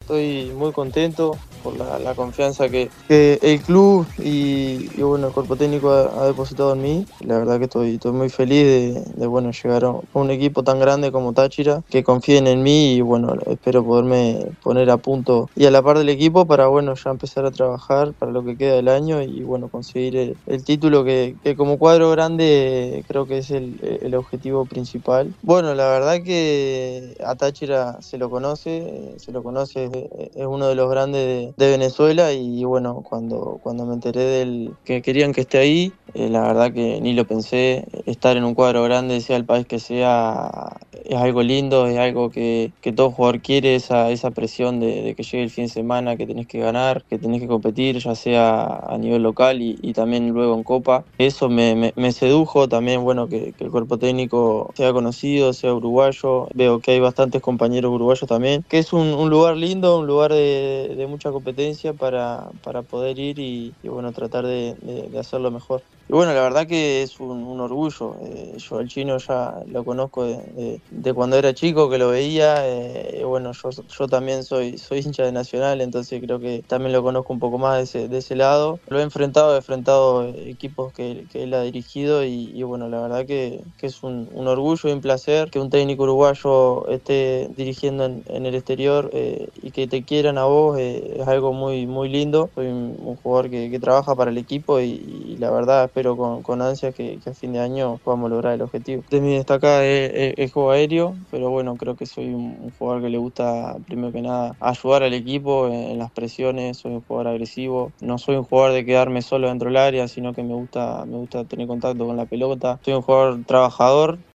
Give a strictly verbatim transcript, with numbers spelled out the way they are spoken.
estoy muy contento por la, la confianza que, que el club y, y, bueno, el cuerpo técnico ha, ha depositado en mí. La verdad que estoy, estoy muy feliz de, de bueno, llegar a un equipo tan grande como Táchira, que confíen en mí y bueno, espero poderme poner a punto y a la par del equipo para bueno, ya empezar a trabajar para lo que queda del año y bueno, conseguir el, el título que, que como cuadro grande creo que es el, el objetivo principal. Bueno, la verdad que a Táchira se lo conoce, se lo conoce, es, es uno de los grandes de, de Venezuela y bueno, cuando, cuando me enteré del que querían que esté ahí, eh, la verdad que ni lo pensé, estar en un cuadro grande, sea el país que sea, es algo lindo, es algo que, que todo jugador quiere, esa, esa presión de, de que llegue el fin de semana, que tenés que ganar, que tenés que competir, ya sea a nivel local y, y también luego en Copa. Eso me, me, me sedujo también, bueno, que, que el cuerpo técnico sea conocido, sea uruguayo. Veo que hay bastantes compañeros uruguayos también, que es un, un lugar lindo, un lugar de, de mucha competencia para, para poder ir y, y bueno, tratar de, de, de hacerlo mejor. Y bueno, la verdad que es un, un orgullo. Eh, yo al Chino ya lo conozco de, de, de cuando era chico, que lo veía. Eh, bueno, yo, yo también soy, soy hincha de Nacional, entonces creo que también lo conozco un poco más de ese, de ese lado. Lo he enfrentado, he enfrentado equipos que, que él ha dirigido y, y bueno, la verdad que, que es un, un orgullo y un placer que un técnico uruguayo esté dirigiendo en, en el exterior eh, y que te quieran a vos, eh, es algo muy, muy lindo. Soy un, un jugador que, que trabaja para el equipo y, y la verdad espero con, con ansias que, que a fin de año podamos lograr el objetivo. De mi destacada es, es, es juego aéreo, pero bueno, creo que soy un, un jugador que le gusta primero que nada ayudar al equipo en, en las presiones, soy un jugador agresivo, no soy un jugador de quedarme solo dentro del área, sino que me gusta, me gusta tener contacto con la pelota, soy un jugador trabajador.